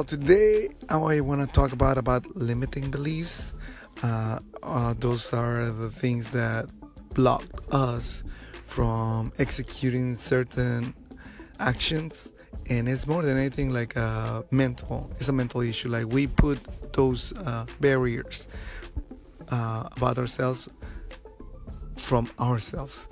Today I want to talk about limiting beliefs. Those are the things that block us from executing certain actions, and it's more than anything like a mental. It's a mental issue. Like we put those barriers about ourselves from ourselves.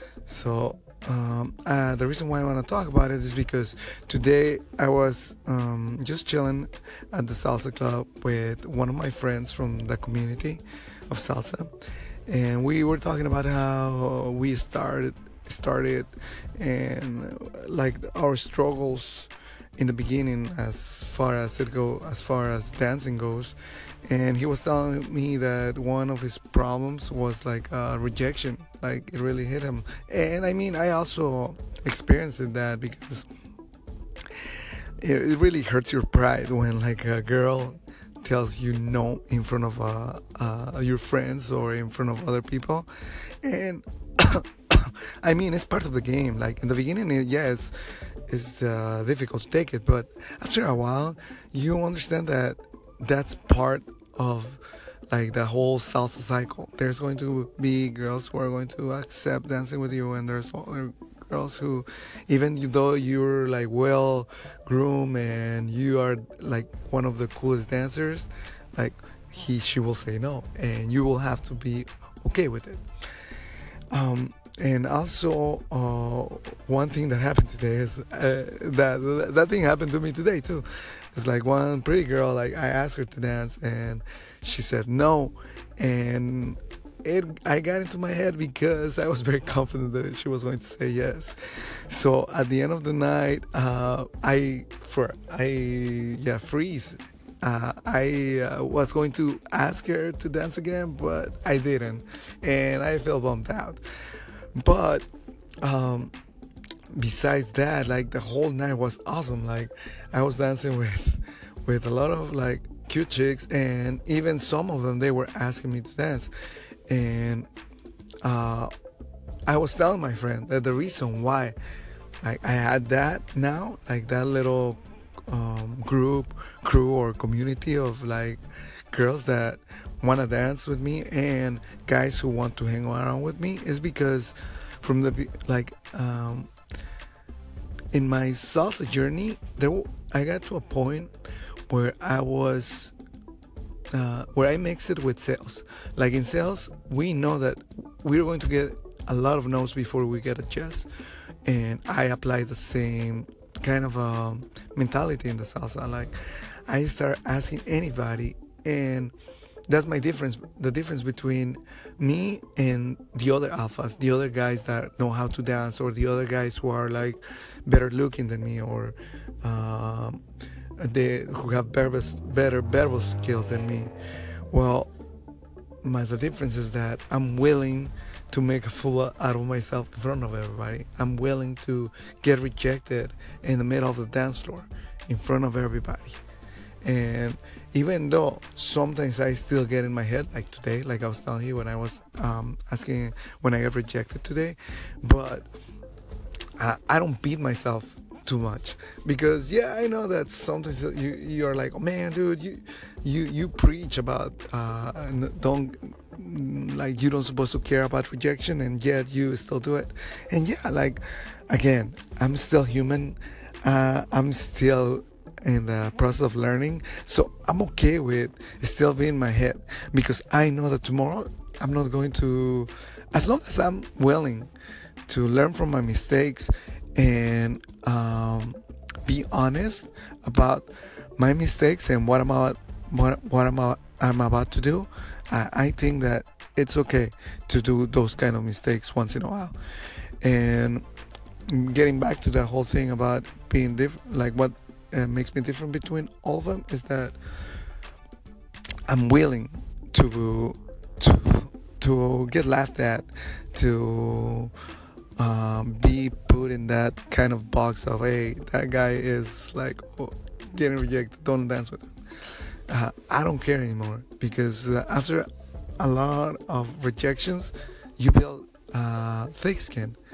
So the reason why I want to talk about it is because today I was just chilling at the salsa club with one of my friends from the community of salsa, and we were talking about how we started and like our struggles in the beginning as far as dancing goes. And he was telling me that one of his problems was like rejection, like it really hit him. And I mean, I also experienced that because it really hurts your pride when like a girl tells you no in front of your friends or in front of other people. And I mean, it's part of the game. Like in the beginning, yes, it's difficult to take it, but after a while, you understand that that's part of like the whole salsa cycle. There's going to be girls who are going to accept dancing with you, and there's other girls who, even though you're like well groomed and you are like one of the coolest dancers, like she will say no, and you will have to be okay with it. And also, one thing that happened today is that thing happened to me today too. It's like one pretty girl. Like I asked her to dance, and she said no, and I got into my head because I was very confident that she was going to say yes. So at the end of the night, I freeze. I was going to ask her to dance again, but I didn't, and I felt bummed out. But um, besides that, like the whole night was awesome. Like I was dancing with a lot of like cute chicks, and even some of them they were asking me to dance, and uh, I was telling my friend that the reason why like I had that now, like that little crew or community of like girls that want to dance with me and guys who want to hang around with me, is because from like in my salsa journey I got to a point where where I mix it with sales. Like in sales, we know that we're going to get a lot of no's before we get a yes, and I apply the same kind of mentality in the salsa. Like I start asking anybody, and that's my difference. The difference between me and the other alphas, the other guys that know how to dance, or the other guys who are like better looking than me, or um, they who have better verbal skills than me. Well, the difference is that I'm willing to make a fool out of myself in front of everybody. I'm willing to get rejected in the middle of the dance floor in front of everybody. And even though sometimes I still get in my head, like today, like I was telling you when I was asking when I got rejected today, but I don't beat myself too much, because yeah, I know that sometimes you're like, oh man, dude, you preach about don't like you don't supposed to care about rejection, and yet you still do it. And yeah, like again, I'm still human. I'm still in the process of learning, so I'm okay with still being in my head, because I know that tomorrow I'm not going to, as long as I'm willing to learn from my mistakes and be honest about my mistakes and I'm about to do. I think that it's okay to do those kind of mistakes once in a while. And getting back to the whole thing about being different, like what makes me different between all of them is that I'm willing to to get laughed at, to be put in that kind of box of, hey, that guy is like, oh, getting rejected, don't dance with him. I don't care anymore, because after a lot of rejections, you build thick skin,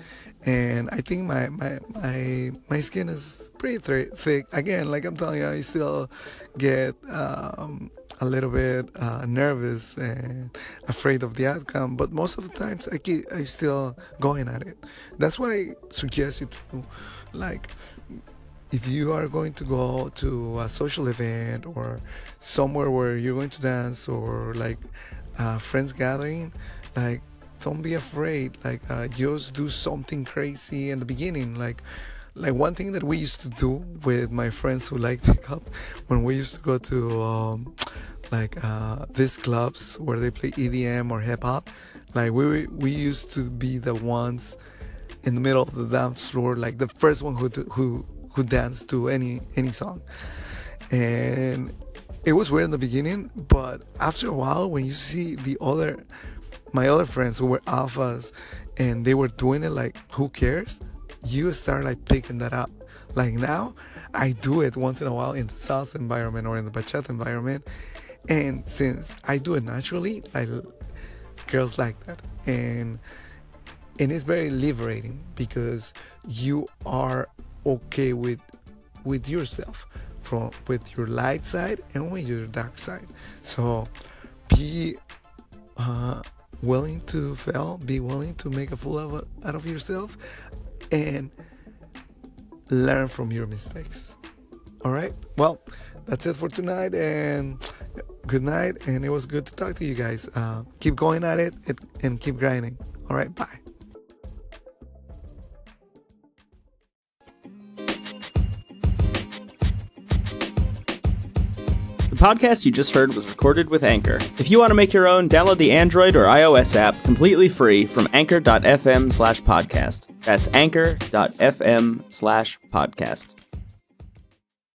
and I think my skin is pretty thick. Again, like I'm telling you, I still get a little bit nervous and afraid of the outcome, but most of the times I still going at it. That's what I suggest you to do. Like, if you are going to go to a social event or somewhere where you're going to dance, or like a friends gathering, like, don't be afraid. Like, just do something crazy in the beginning. Like one thing that we used to do with my friends who like pickup, when we used to go to these clubs where they play EDM or hip hop. Like, we used to be the ones in the middle of the dance floor, like the first one who danced to any song. And it was weird in the beginning, but after a while, when you see my other friends who were alphas and they were doing it, like, who cares, you start like picking that up. Like, now I do it once in a while in the salsa environment or in the bachata environment, and since I do it naturally, girls like that. And it's very liberating because you are okay with yourself, with your light side and with your dark side. So be willing to fail, be willing to make a fool out of yourself, and learn from your mistakes. All right, well, that's it for tonight, and good night. And it was good to talk to you guys. Keep going at it and keep grinding. All right, bye. The podcast you just heard was recorded with Anchor. If you want to make your own, download the Android or iOS app completely free from anchor.fm/podcast. That's anchor.fm/podcast.